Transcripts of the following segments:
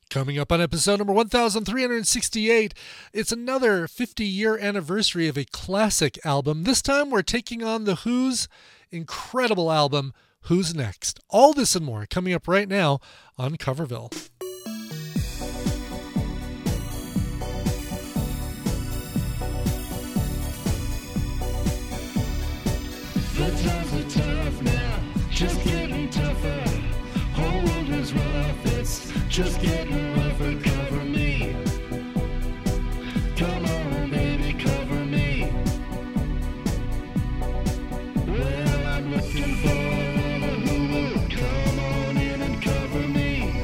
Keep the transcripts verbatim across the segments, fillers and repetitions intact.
Coming up on episode number one thousand three hundred sixty-eight, it's another fifty-year anniversary of a classic album. This time we're taking on The Who's incredible album, Who's Next? All this and more coming up right now on Coverville. The times are tough now, just getting tougher. Whole world is rough, it's just getting rougher. Cover me, come on baby, cover me. Well, I'm looking for the who will come on in and cover me.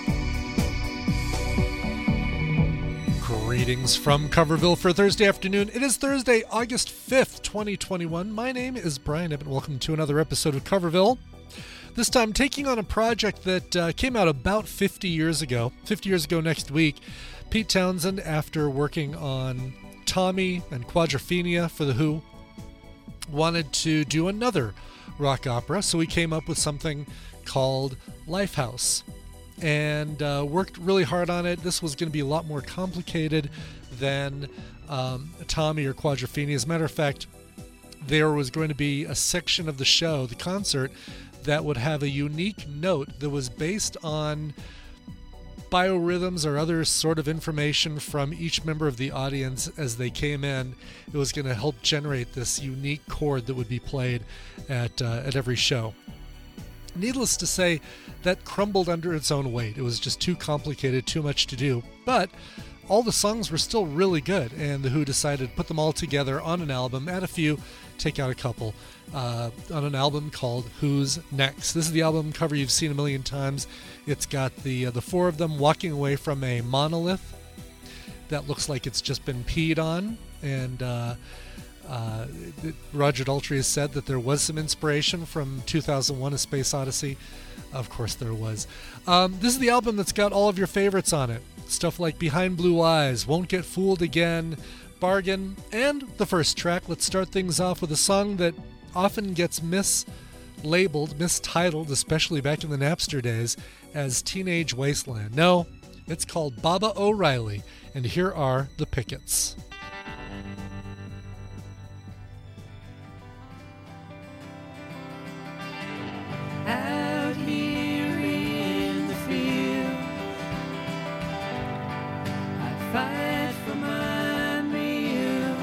Greetings from Coverville for Thursday afternoon. It is Thursday, August fifth, twenty twenty-one. My name is Brian Evan. Welcome to another episode of Coverville. This time taking on a project that uh, came out about fifty years ago. fifty years ago next week, Pete Townshend, after working on Tommy and Quadrophenia for The Who, wanted to do another rock opera, so he came up with something called Lifehouse and uh, worked really hard on it. This was going to be a lot more complicated than um, Tommy or Quadrophenia. As a matter of fact, there was going to be a section of the show, the concert, that would have a unique note that was based on biorhythms or other sort of information from each member of the audience as they came in. It was going to help generate this unique chord that would be played at uh, at every show. Needless to say, that crumbled under its own weight. It was just too complicated, too much to do. But all the songs were still really good, and The Who decided to put them all together on an album, add a few, take out a couple, uh, on an album called Who's Next? This is the album cover you've seen a million times. It's got the uh, the four of them walking away from a monolith that looks like it's just been peed on, and uh, uh, it, Roger Daltrey has said that there was some inspiration from two thousand one: A Space Odyssey. Of course there was. Um, this is the album that's got all of your favorites on it. Stuff like Behind Blue Eyes, Won't Get Fooled Again, Bargain, and the first track. Let's start things off with a song that often gets mislabeled, mistitled, especially back in the Napster days, as Teenage Wasteland. No, it's called Baba O'Riley, and here are the Pickets. Out here in the field, I fight for my meals.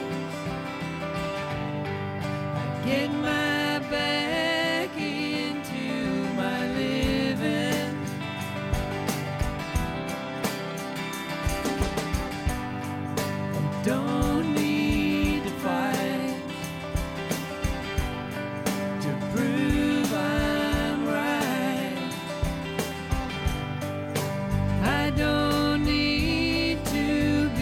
I get my back into my living. I don't need to fight to prove I'm right. I don't need to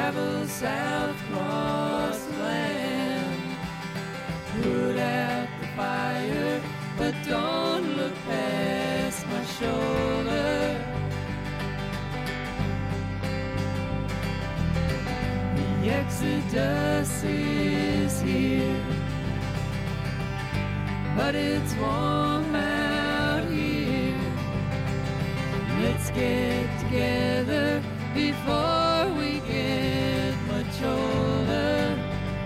travel south across the land. Put out the fire, but don't look past my shoulder. The exodus is here, but it's warm out here. Let's get together before we get much older.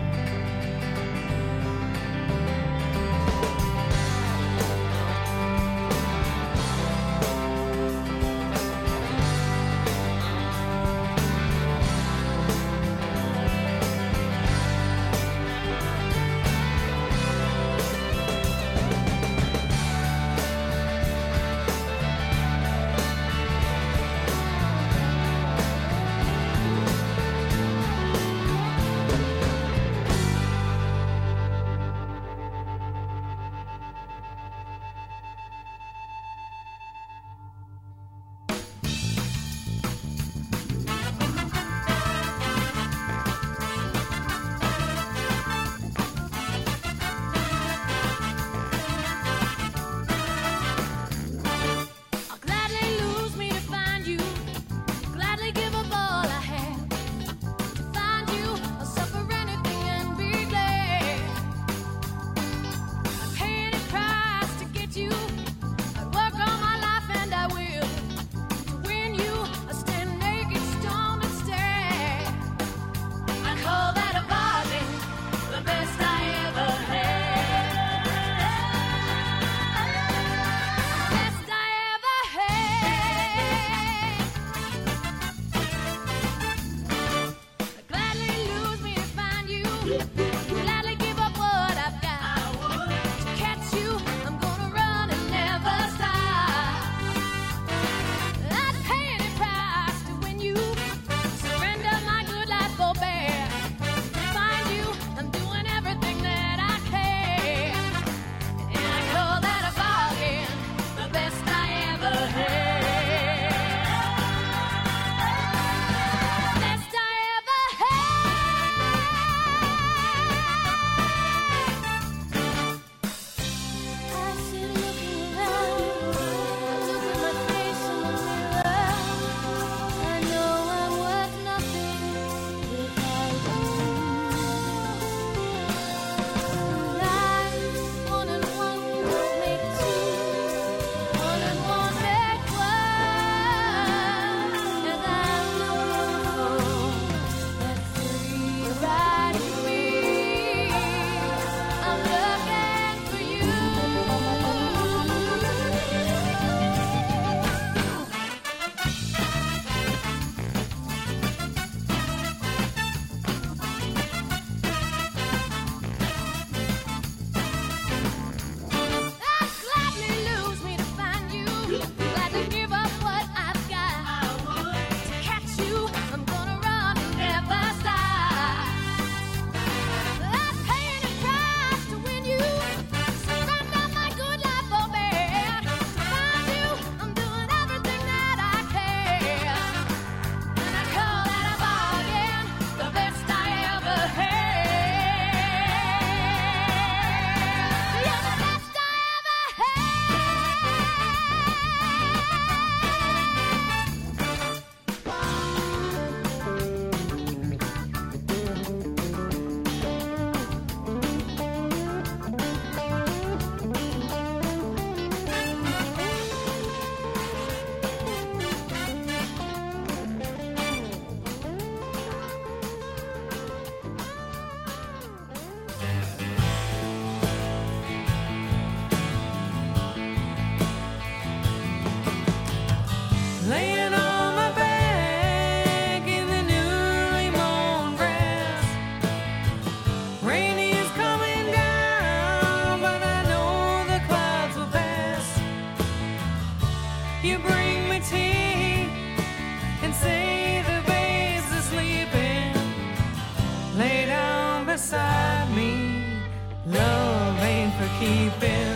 keeping.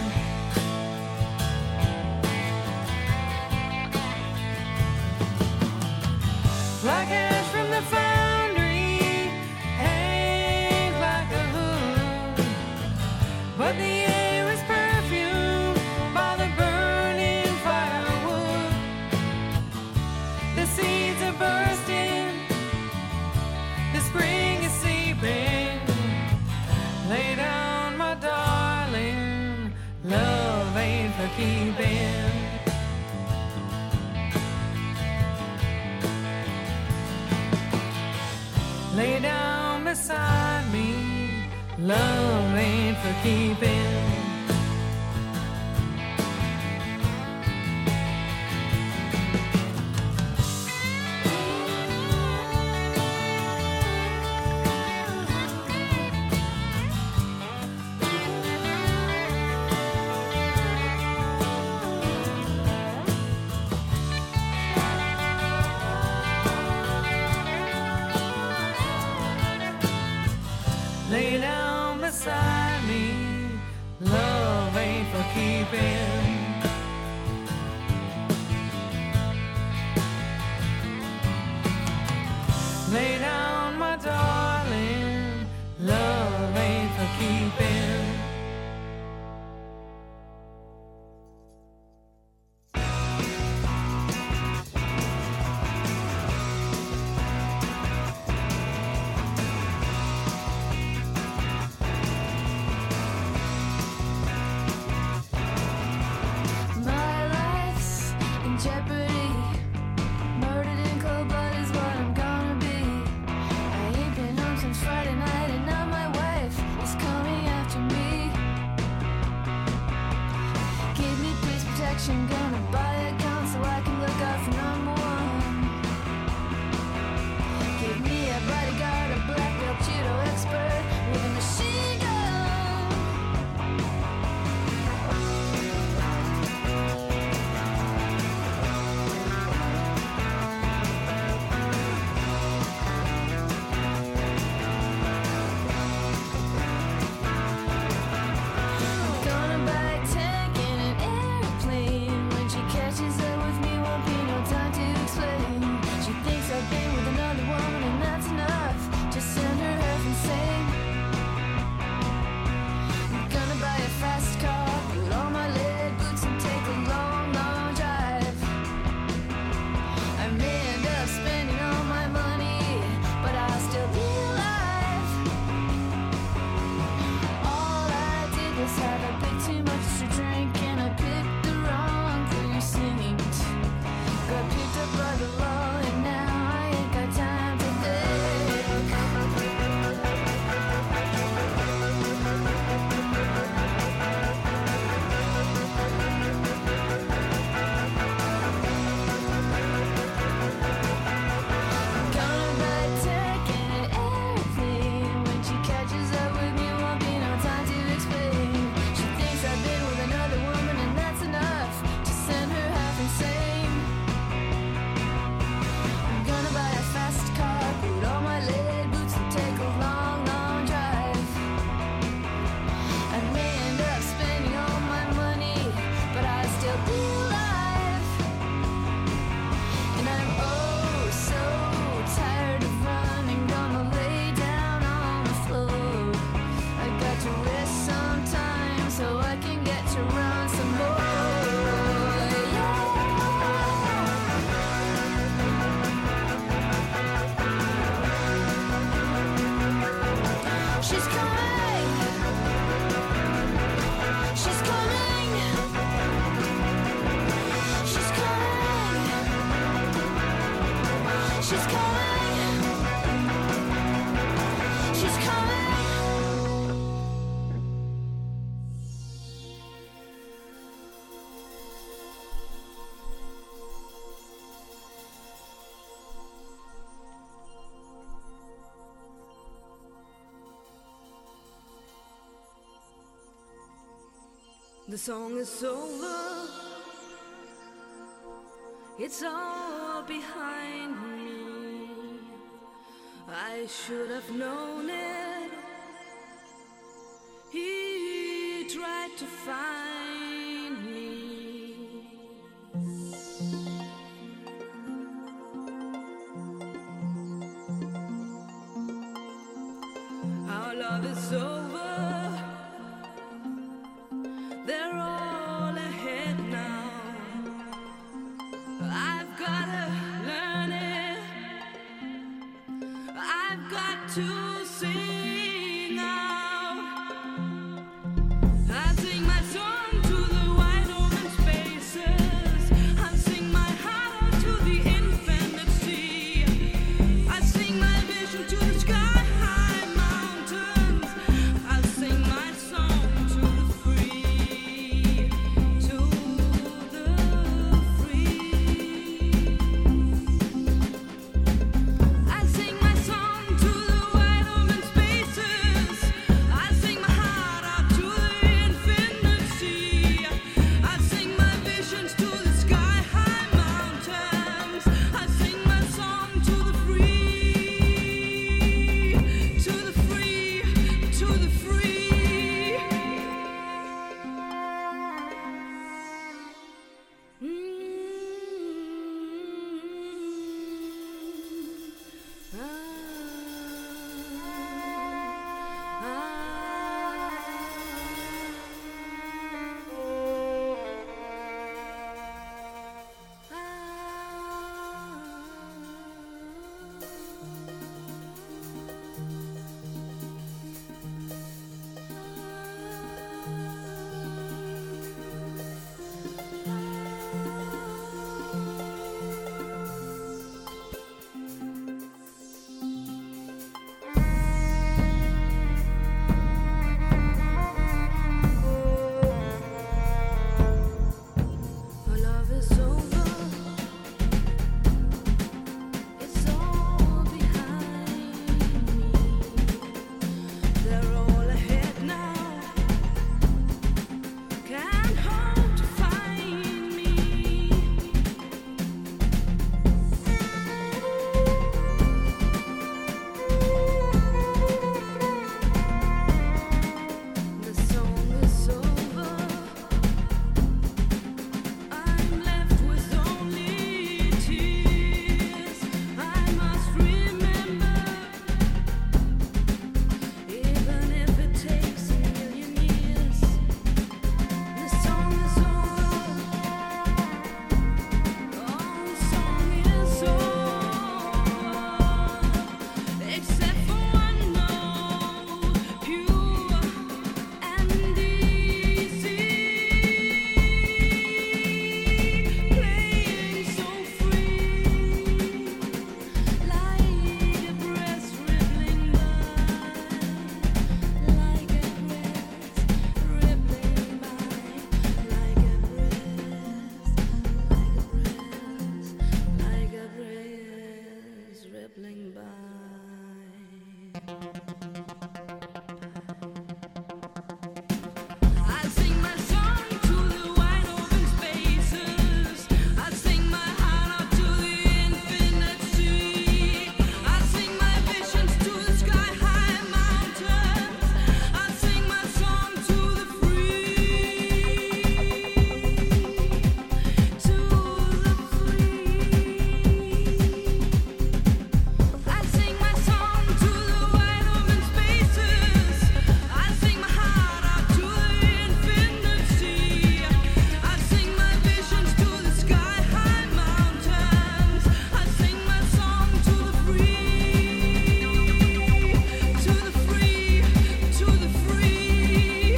Like ash from the foundry, The seeds are bursting, the spring is sleeping. Lay down, my darling, love ain't for keeping. Lay down beside me, love ain't for keeping. Lay down beside me, love ain't for keeping. Lay down, my darling, love ain't for keeping. Gonna buy a gun so I can look out for number one. Give me a bodyguard, a black belt judo expert with a machine gun. Gonna buy a tank and an airplane. When she catches up with me, won't be no time to explain. She thinks I've been with another woman and that's enough to send her half insane. I'm gonna buy a fast car, put on my lead boots and take a long, long drive. I may end up spending all my money, but I'll still be alive. All I did was have a bit too much to drink and I picked the wrong precinct. Got picked up by the law and now I ain't got time to Gonna buy a tank and an airplane. When she catches up with me, won't be no time to explain. She thinks I've been with another woman and that's enough to send her half insane. I'm gonna buy a fast car, put on my lead boots and take a long, long drive. I may end up spending all my money, but I'll still be alive. And I'm oh so tired of running, gonna lay down on the floor. I got to rest some time so I can get to run some more. Yeah. She's coming. She's coming. She's coming. She's coming. She's coming. The song is over, it's all behind me. I should have known it. He tried to find me. Our love is over. They're all ahead now. I've gotta learn to sing out. I sing my song to the wide open spaces. I sing my heart out to the infinite sea. I sing my vision to the sky high mountains. I sing my song to the free, to the free. I sing my song to the wide open spaces. I sing my heart out to the infinite sea. I sing my visions to the sky high mountains. I sing my song to the free, to the free, to the free. Mm. Our love is over. It's all behind me. They're all ahead now. Can't hope to find me. The song is over. I'm left with only tears. I must remember, even if it takes a million years. The song is over. Oh, the song is over. Except for one note, pure and easy. Playing so free, like a breath rippling by, like a breath rippling by, like a breath, like a breath, like a breath rippling by. I sing my song to the wide open spaces. I sing my heart out to the infinite sea. I sing my visions to the sky high mountains. I sing my song to the free, to the free. I sing my song to the wide open spaces. I sing my heart out to the infinite sea. I sing my visions to the sky high mountains. I sing my song to the free, to the free, to the free.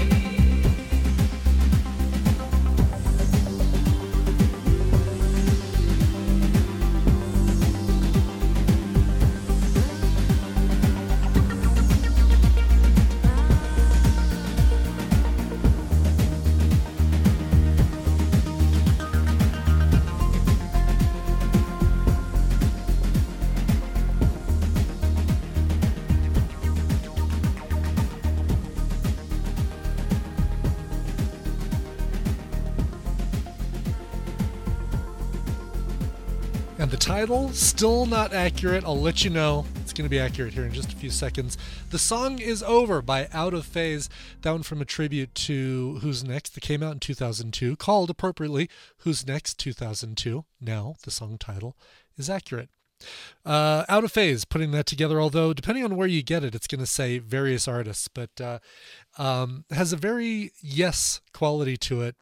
And the title, still not accurate. I'll let you know. It's going to be accurate here in just a few seconds. The Song is Over by Out of Phase. That one from a tribute to Who's Next that came out in two thousand two, called appropriately Who's Next two thousand two. Now the song title is accurate. Uh, Out of Phase, putting that together, although depending on where you get it, it's going to say various artists, but uh, um, has a very Yes quality to it.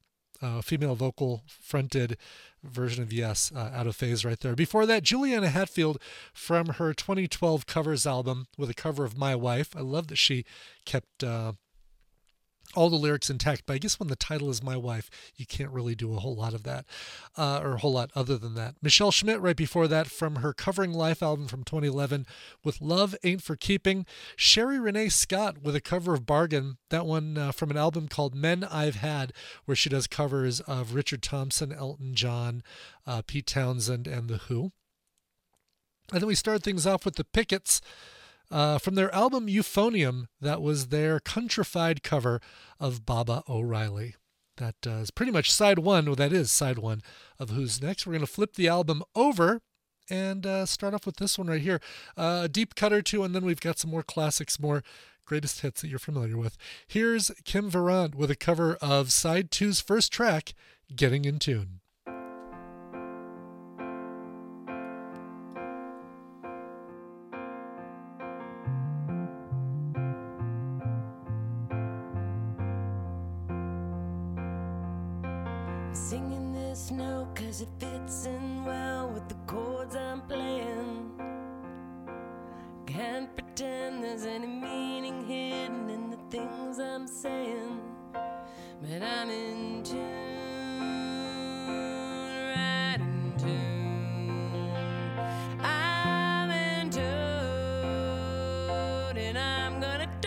uh, female vocal fronted version of Yes, uh, Out of Phase right there. Before that, Juliana Hatfield from her twenty twelve covers album with a cover of My Wife. I love that she kept uh, all the lyrics intact, but I guess when the title is My Wife, you can't really do a whole lot of that, uh, or a whole lot other than that. Michelle Schmidt right before that from her Covering Life album from twenty eleven with Love Ain't For Keeping. Sherry Renee Scott with a cover of Bargain, that one uh, from an album called Men I've Had, where she does covers of Richard Thompson, Elton John, uh, Pete Townsend, and The Who. And then we start things off with the Pickets. Uh, from their album Euphonium, that was their countrified cover of Baba O'Reilly. That uh, is pretty much side one, well, that is side one of Who's Next. We're going to flip the album over and uh, start off with this one right here. Uh, a deep cut or two, and then we've got some more classics, more greatest hits that you're familiar with. Here's Kim Varant with a cover of side two's first track, Getting in Tune. Singing this note cause it fits in well with the chords I'm playing. Can't pretend there's any meaning hidden in the things I'm saying, but I'm in tune, right in tune. I'm in tune, and I'm gonna do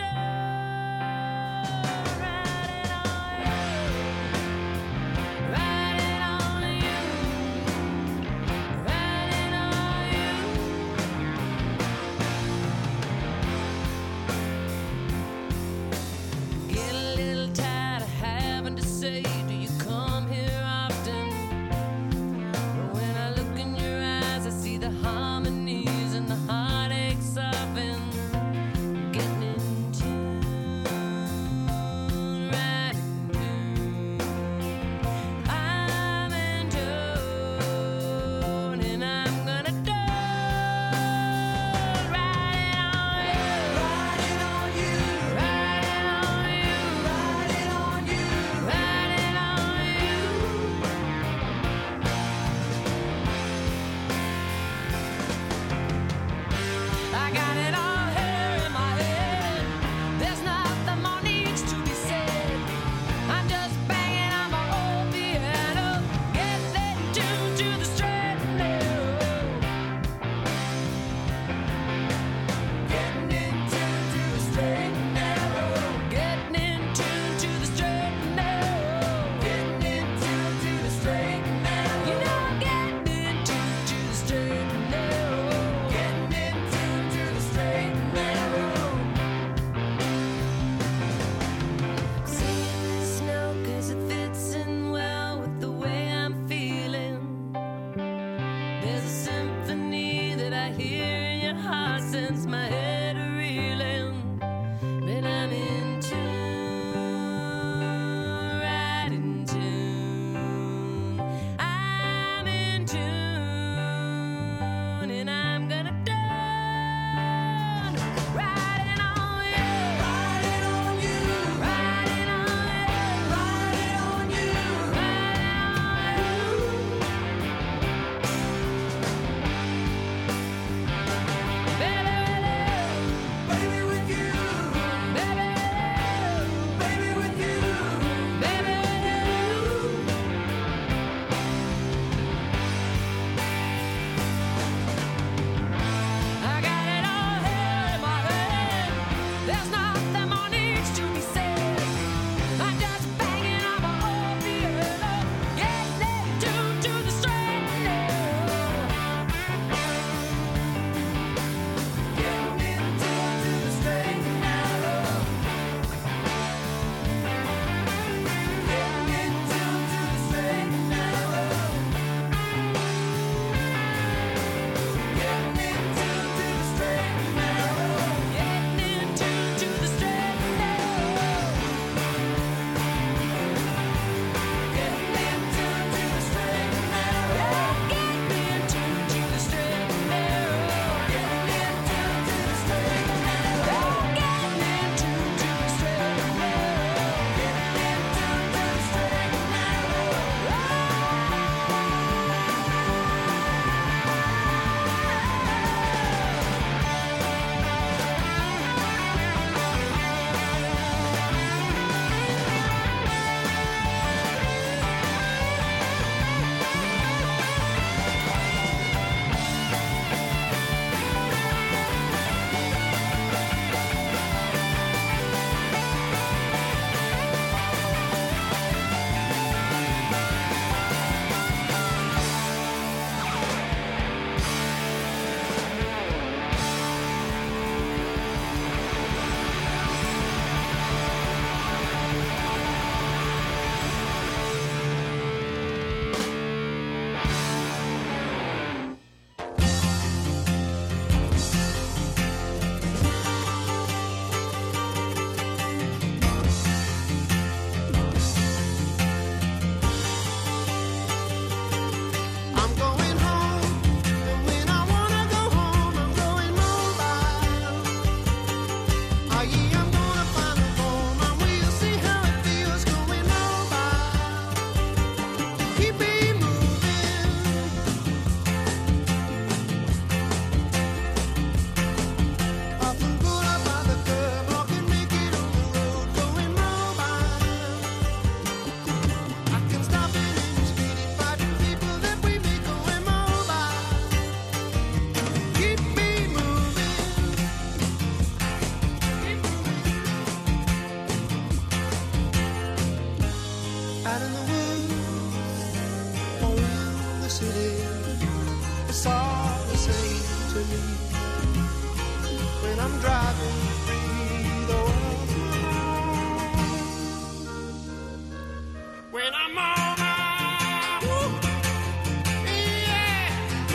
same to me when I'm driving free the world. When I'm on my woo, yeah.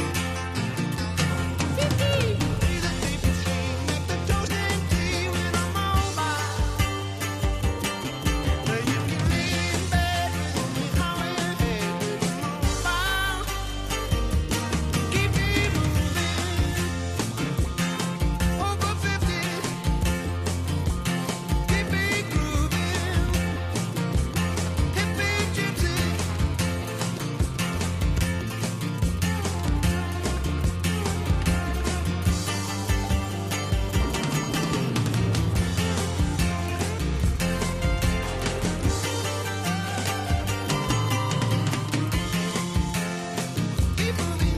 Hear the people sing, make the toast and tea when I'm on by. Now you can lay in bed with me, how it is when I'm on by. Keep me moving over fifty. Keep me grooving, hippie gypsy. Keep moving,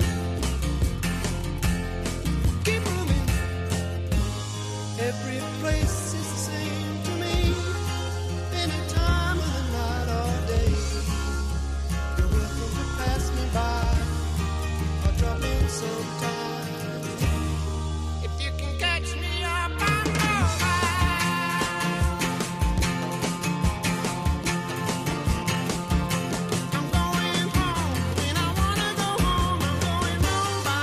keep moving. Every place is the same to me, any time of the night or day. You're welcome to pass me by or drop in sometime. If you can catch me up, I know I'm going home. When I wanna go home, I'm going home by.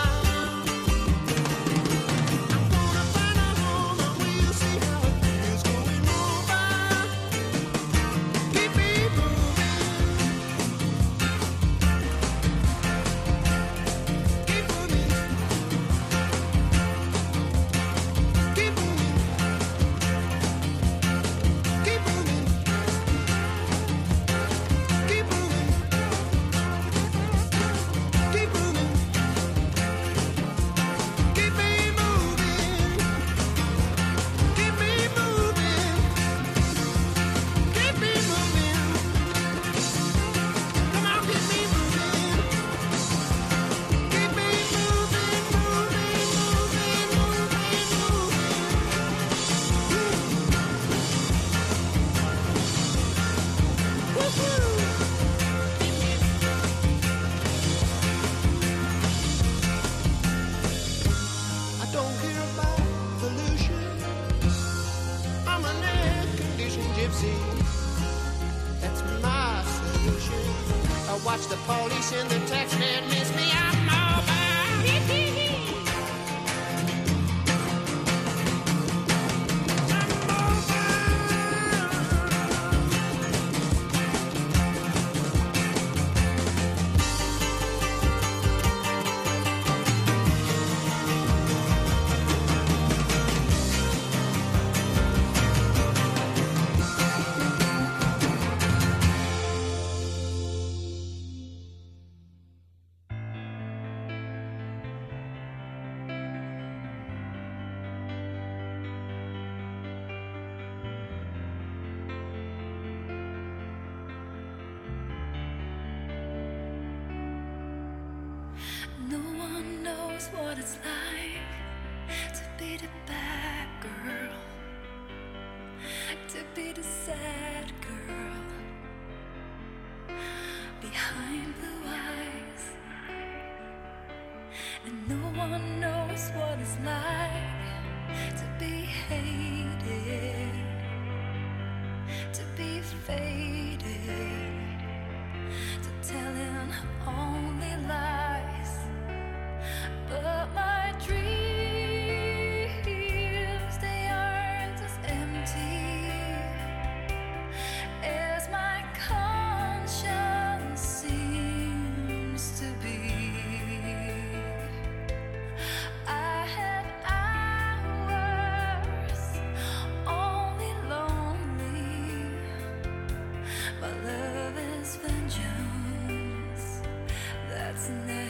I'm gonna find a home and we'll see how it feels going home by. Keep me moving, keep moving, keep moving, keep moving, keep moving, keep moving, keep moving, keep me moving, keep me moving, keep me moving. Come on, keep me moving, keep me moving, moving, moving, moving, moving. Woo-hoo. I don't care about pollution. I'm an air-conditioned gypsy. That's my solution. I watch the police and the taxman miss me. I'm mobile. No one knows what it's like to be the bad girl, to be the sad girl behind blue eyes. And no one knows what it's like to be hated, to be faded, to telling only lies. But my dreams, they aren't as empty as my conscience seems to be. I had hours only lonely, but love is vengeance. That's never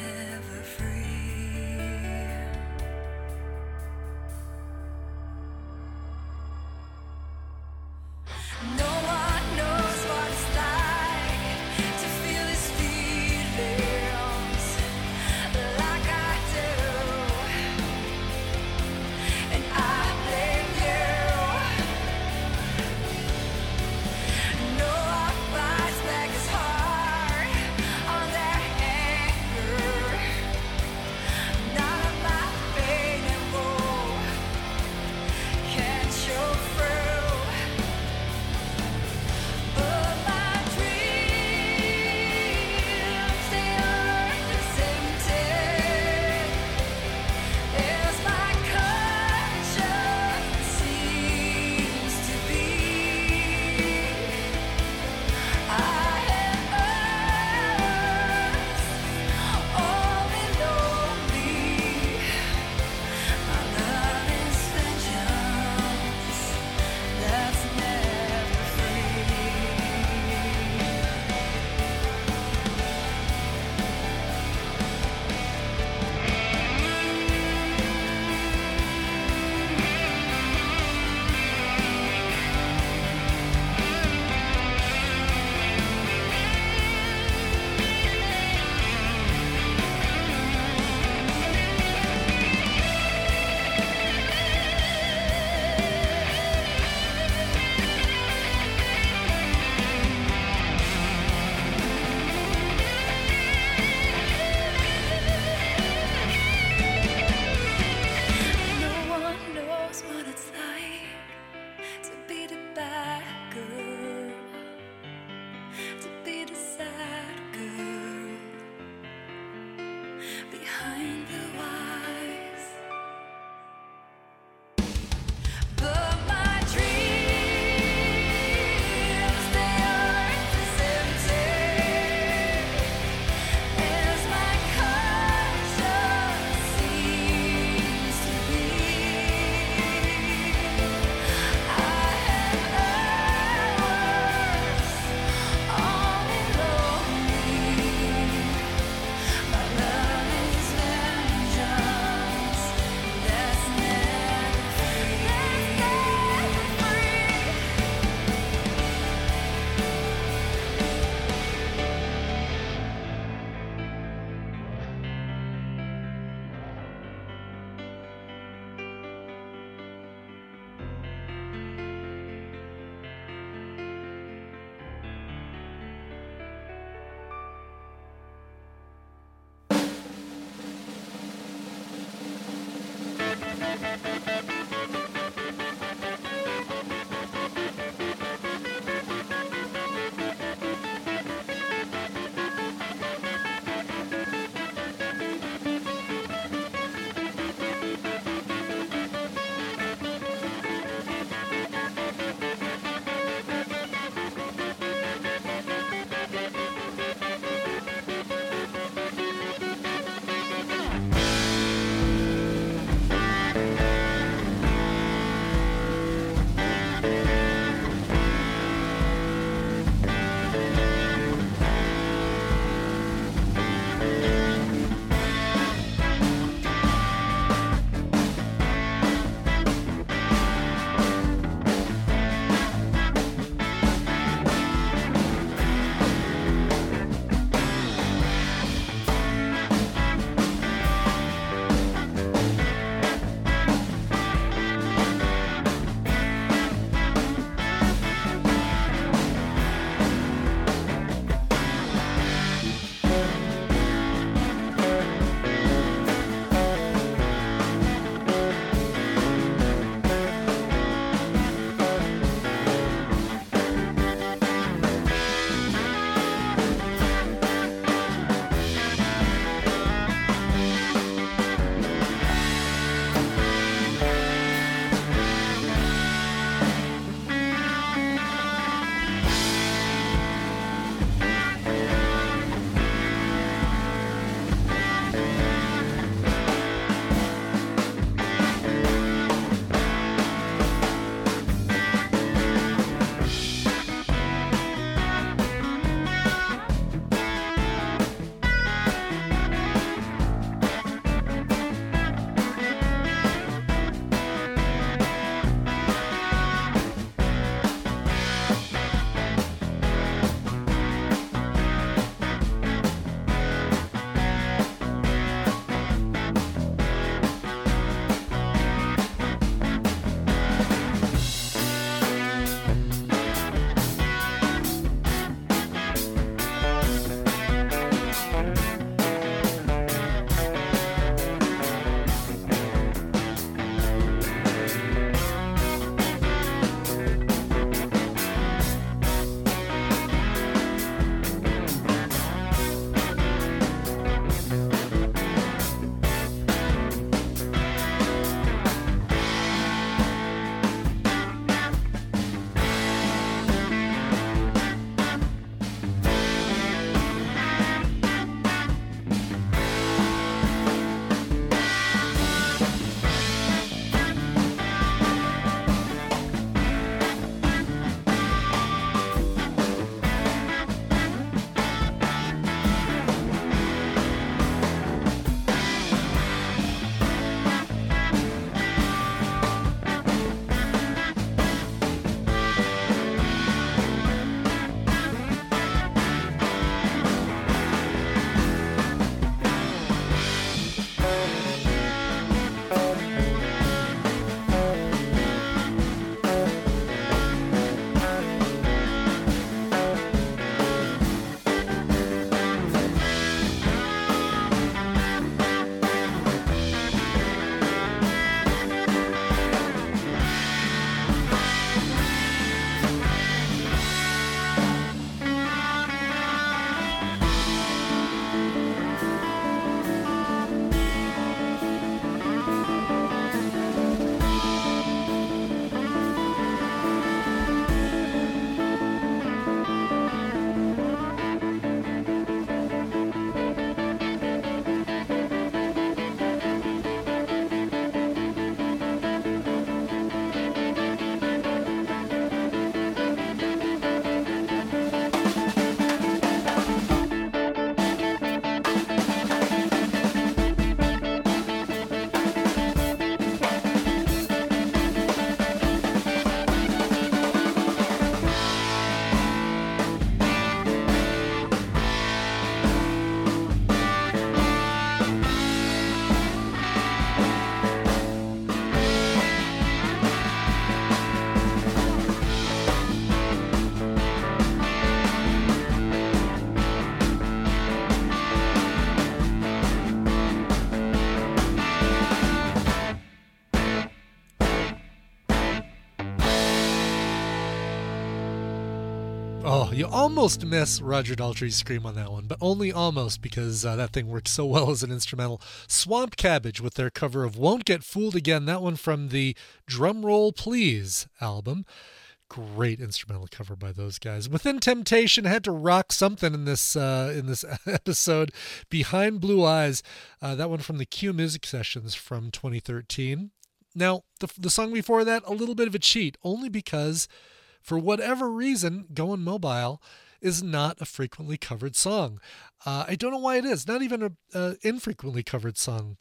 Oh, you almost miss Roger Daltrey's scream on that one, but only almost because uh, that thing works so well as an instrumental. Swamp Cabbage with their cover of Won't Get Fooled Again, that one from the Drum Roll Please album. Great instrumental cover by those guys. Within Temptation had to rock something in this uh, in this episode. Behind Blue Eyes, uh, that one from the Q Music Sessions from twenty thirteen. Now, the, the song before that, a little bit of a cheat, only because for whatever reason, Goin' Mobile is not a frequently covered song. Uh, I don't know why it is. Not even an uh, infrequently covered song.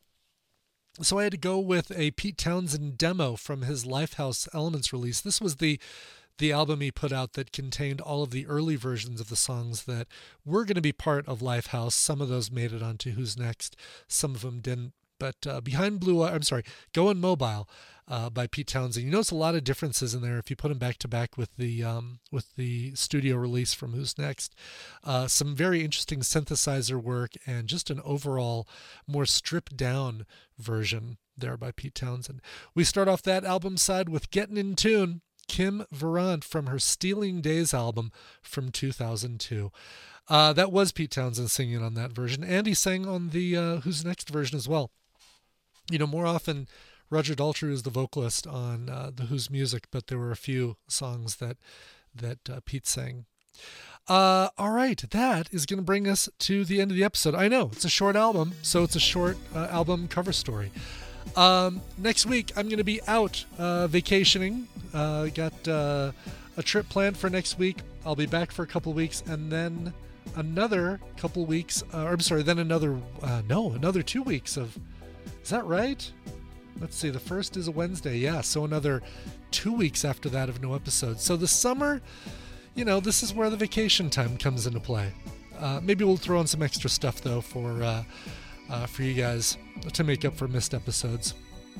So I had to go with a Pete Townsend demo from his Lifehouse Elements release. This was the the album he put out that contained all of the early versions of the songs that were going to be part of Lifehouse. Some of those made it onto Who's Next. Some of them didn't. But uh, Behind Blue Eye, I'm sorry, Goin' Mobile uh, by Pete Townsend. You notice a lot of differences in there if you put them back to back with the um, with the studio release from Who's Next. Uh, some very interesting synthesizer work and just an overall more stripped down version there by Pete Townsend. We start off that album side with Gettin' in Tune, Kim Verant from her Stealing Days album from two thousand two. Uh, that was Pete Townsend singing on that version, and he sang on the uh, Who's Next version as well. You know, more often Roger Daltrey is the vocalist on uh, the Who's music, but there were a few songs that that uh, Pete sang. Uh, all right, that is going to bring us to the end of the episode. I know, it's a short album, so it's a short uh, album cover story. Um, next week, I'm going to be out uh, vacationing. Uh, got uh, a trip planned for next week. I'll be back for a couple weeks, and then another couple weeks, uh, or I'm sorry, then another, uh, no, another two weeks of... Is that right? Let's see. The first is a Wednesday. Yeah. So another two weeks after that of no episodes. So the summer, you know, this is where the vacation time comes into play. Uh, maybe we'll throw in some extra stuff though for uh, uh, for you guys to make up for missed episodes.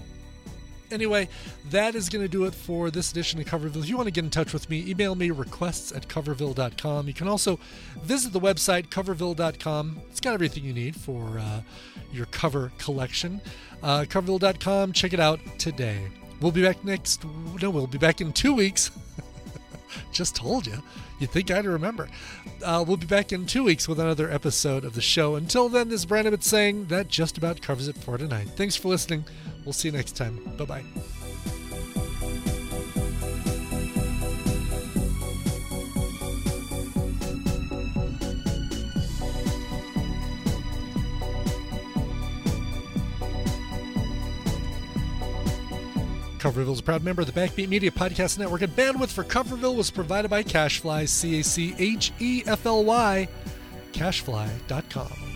Anyway, that is going to do it for this edition of Coverville. If you want to get in touch with me, email me requests at coverville dot com. You can also visit the website coverville dot com. It's got everything you need for uh, your cover collection. Uh, coverville dot com. Check it out today. We'll be back next... No, we'll be back in two weeks. Just told you. You'd think I'd remember. Uh, we'll be back in two weeks with another episode of the show. Until then, this is Brian Ibbott saying that just about covers it for tonight. Thanks for listening. We'll see you next time. Bye-bye. Coverville is a proud member of the Backbeat Media Podcast Network, and bandwidth for Coverville was provided by Cashfly, C A C H E F L Y, cashfly dot com.